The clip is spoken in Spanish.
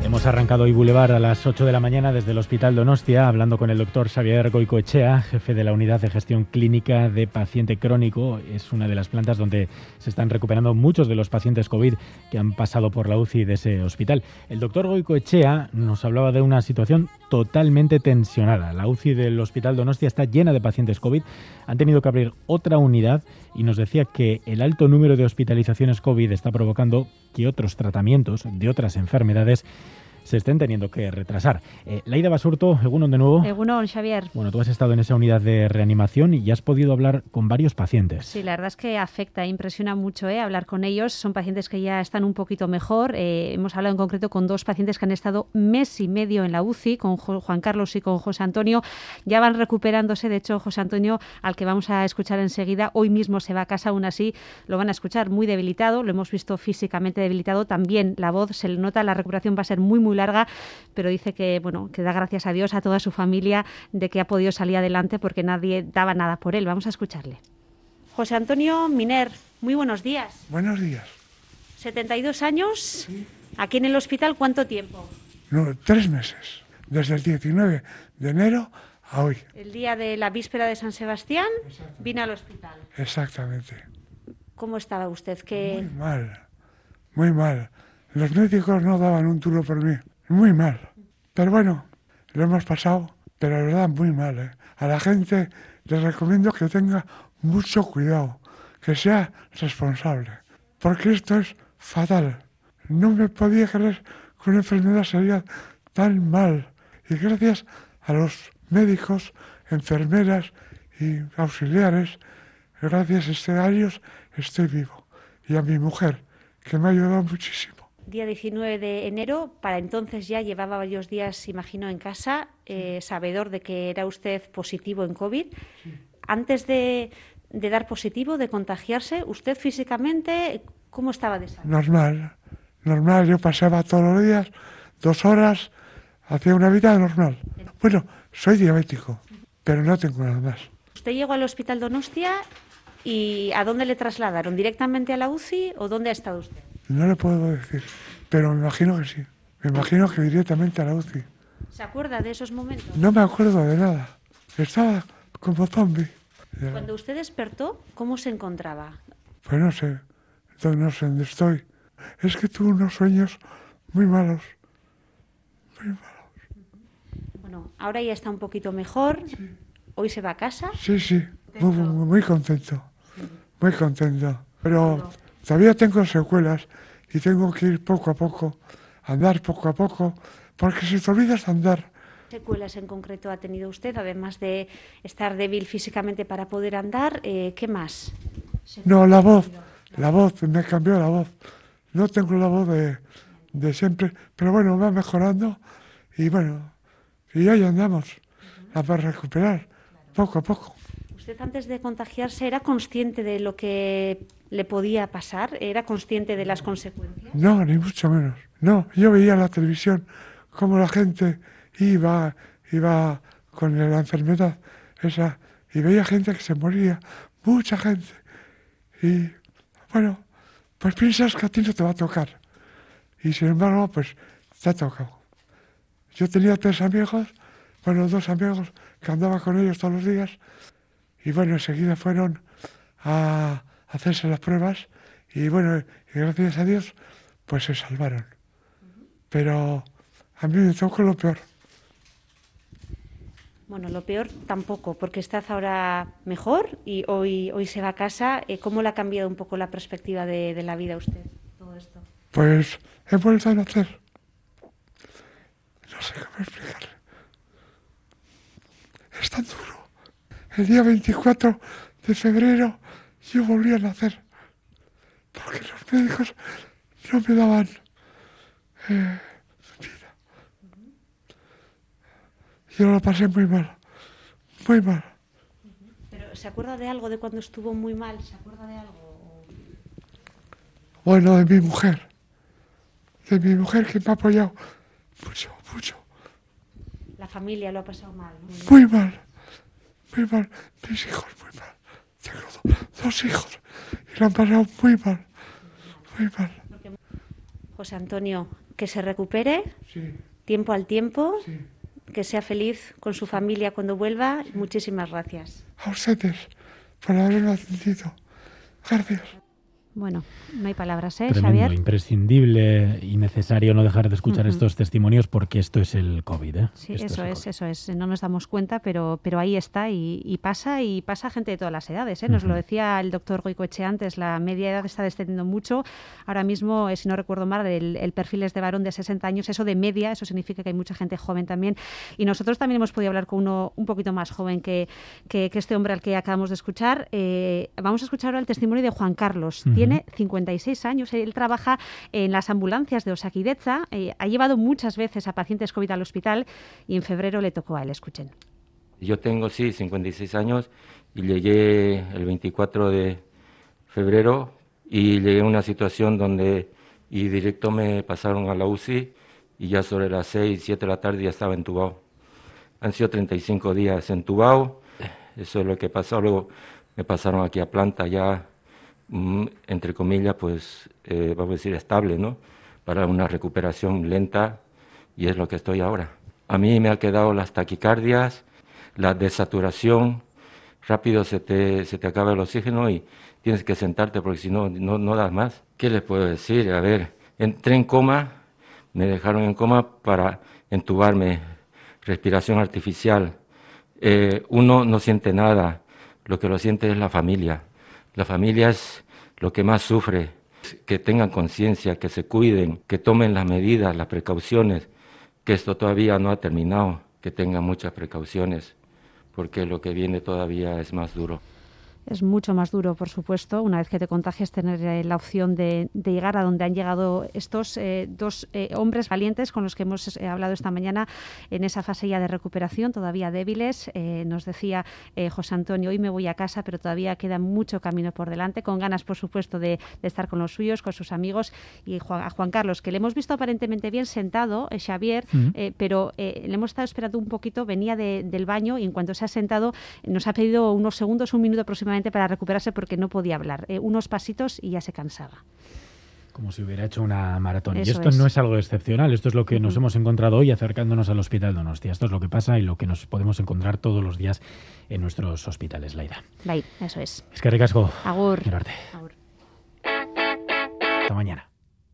Hemos arrancado hoy Boulevard a las 8 de la mañana desde el Hospital Donostia, hablando con el doctor Xavier Goicoechea, jefe de la Unidad de Gestión Clínica de Paciente Crónico. Es una de las plantas donde se están recuperando muchos de los pacientes COVID que han pasado por la UCI de ese hospital. El doctor Goicoechea nos hablaba de una situación totalmente tensionada. La UCI del Hospital Donostia está llena de pacientes COVID. Han tenido que abrir otra unidad y nos decía que el alto número de hospitalizaciones COVID está provocando que otros tratamientos de otras enfermedades se estén teniendo que retrasar. Laida Basurto, egunon de nuevo. Egunon, Xavier. Bueno, tú has estado en esa unidad de reanimación y has podido hablar con varios pacientes. Sí, la verdad es que afecta, impresiona mucho hablar con ellos. Son pacientes que ya están un poquito mejor. Hemos hablado en concreto con dos pacientes que han estado mes y medio en la UCI, con Juan Carlos y con José Antonio. Ya van recuperándose. De hecho, José Antonio, al que vamos a escuchar enseguida, hoy mismo se va a casa. Aún así, lo van a escuchar muy debilitado. Lo hemos visto físicamente debilitado. También la voz se le nota. La recuperación va a ser muy larga, pero dice que, bueno, que da gracias a Dios, a toda su familia, de que ha podido salir adelante porque nadie daba nada por él. Vamos a escucharle. José Antonio Miner, muy buenos días. Buenos días. 72 años, sí. Aquí en el hospital, ¿cuánto tiempo? No, 3 meses, desde el 19 de enero a hoy. El día de la víspera de San Sebastián vine al hospital. Exactamente. ¿Cómo estaba usted? Muy mal. Los médicos no daban un duro por mí, muy mal. Pero bueno, lo hemos pasado, pero la verdad muy mal, ¿eh? A la gente les recomiendo que tenga mucho cuidado, que sea responsable, porque esto es fatal. No me podía creer que una enfermedad sería tan mal. Y gracias a los médicos, enfermeras y auxiliares, gracias a ellos, estoy vivo. Y a mi mujer, que me ha ayudado muchísimo. Día 19 de enero, para entonces ya llevaba varios días, imagino, en casa, sabedor de que era usted positivo en COVID. Sí. Antes de dar positivo, de contagiarse, ¿usted físicamente cómo estaba de salud? Normal. Yo pasaba todos los días 2 horas, hacía una vida normal. Bueno, soy diabético, pero no tengo nada más. Usted llegó al Hospital Donostia y ¿a dónde le trasladaron? ¿Directamente a la UCI o dónde ha estado usted? No le puedo decir, pero me imagino que sí. Me imagino que directamente a la UCI. ¿Se acuerda de esos momentos? No me acuerdo de nada. Estaba como zombie. Cuando usted despertó, ¿cómo se encontraba? Pues no sé dónde estoy. Es que tuve unos sueños muy malos. Bueno, ahora ya está un poquito mejor. Sí. ¿Hoy se va a casa? Sí. Muy contento. Muy contento. Pero todavía tengo secuelas y tengo que ir poco a poco, andar poco a poco, porque si te olvidas de andar. ¿Qué secuelas en concreto ha tenido usted, además de estar débil físicamente para poder andar? ¿Qué más? No, la voz, me cambió la voz. No tengo la voz de siempre, pero bueno, va mejorando y bueno, y ahí andamos a recuperar poco a poco. ¿Usted antes de contagiarse era consciente de lo que le podía pasar? ¿Era consciente de las consecuencias? No, ni mucho menos. No, yo veía en la televisión cómo la gente iba con la enfermedad esa y veía gente que se moría, mucha gente. Y bueno, pues piensas que a ti no te va a tocar. Y sin embargo, pues te ha tocado. Yo tenía 2 amigos que andaba con ellos todos los días. Y bueno, enseguida fueron a hacerse las pruebas y bueno, y gracias a Dios, pues se salvaron. Pero a mí me tocó lo peor. Bueno, lo peor tampoco, porque está ahora mejor y hoy se va a casa. ¿Cómo le ha cambiado un poco la perspectiva de la vida a usted, todo esto? Pues he vuelto a nacer. No sé cómo explicarle. Es tan duro. El día 24 de febrero yo volví a nacer, porque los médicos no me daban vida. Yo lo pasé muy mal. ¿Pero se acuerda de algo de cuando estuvo muy mal? ¿Se acuerda de algo? Bueno, de mi mujer que me ha apoyado mucho. La familia lo ha pasado mal, ¿no? Muy mal. Mis hijos muy mal. Tengo 2 hijos y lo han pasado muy mal. José Antonio, que se recupere, Sí, tiempo al tiempo, sí. que sea feliz con su familia cuando vuelva. Muchísimas gracias. A ustedes por haberme atendido. Gracias. Bueno, no hay palabras, Tremendo, Xavier. imprescindible y necesario no dejar de escuchar estos testimonios porque esto es el COVID, ¿eh? Sí, Esto eso es. No nos damos cuenta, pero ahí está y pasa gente de todas las edades, ¿eh? Nos lo decía el doctor Goicoechea antes, la media edad está descendiendo mucho. Ahora mismo, si no recuerdo mal, el perfil es de varón de 60 años. Eso de media, eso significa que hay mucha gente joven también. Y nosotros también hemos podido hablar con uno un poquito más joven que este hombre al que acabamos de escuchar. Vamos a escuchar ahora el testimonio de Juan Carlos. Tiene 56 años. Él trabaja en las ambulancias de Osakidetza. Ha llevado muchas veces a pacientes COVID al hospital y en febrero le tocó a él. Escuchen. Yo tengo, 56 años y llegué el 24 de febrero y llegué a una situación donde directo me pasaron a la UCI y ya sobre las 6, 7 de la tarde ya estaba entubado. Han sido 35 días entubado, eso es lo que pasó. Luego me pasaron aquí a planta ya, entre comillas, pues vamos a decir estable, ¿no? Para una recuperación lenta y es lo que estoy ahora. A mí me ha quedado las taquicardias, la desaturación, rápido se te acaba el oxígeno y tienes que sentarte porque si no, no das más. ¿Qué les puedo decir? A ver, entré en coma, me dejaron en coma para entubarme, respiración artificial. Uno no siente nada, lo que lo siente es la familia. La familia es lo que más sufre. Que tengan conciencia, que se cuiden, que tomen las medidas, las precauciones, que esto todavía no ha terminado, que tengan muchas precauciones, porque lo que viene todavía es más duro. Es mucho más duro, por supuesto, una vez que te contagias, tener la opción de llegar a donde han llegado estos dos hombres valientes con los que hemos hablado esta mañana en esa fase ya de recuperación, todavía débiles. Nos decía José Antonio, hoy me voy a casa, pero todavía queda mucho camino por delante, con ganas, por supuesto, de estar con los suyos, con sus amigos. Y a Juan Carlos, que le hemos visto aparentemente bien sentado, Xavier, pero le hemos estado esperando un poquito, venía del baño y en cuanto se ha sentado nos ha pedido unos segundos, un minuto aproximadamente, para recuperarse porque no podía hablar. Unos pasitos y ya se cansaba. Como si hubiera hecho una maratón. Eso y esto es. no es algo excepcional, esto es lo que nos hemos encontrado hoy acercándonos al Hospital Donostia. Esto es lo que pasa y lo que nos podemos encontrar todos los días en nuestros hospitales, Laida. Eso es. Es que ricasco. Agur. Mirarte. Agur. Hasta mañana.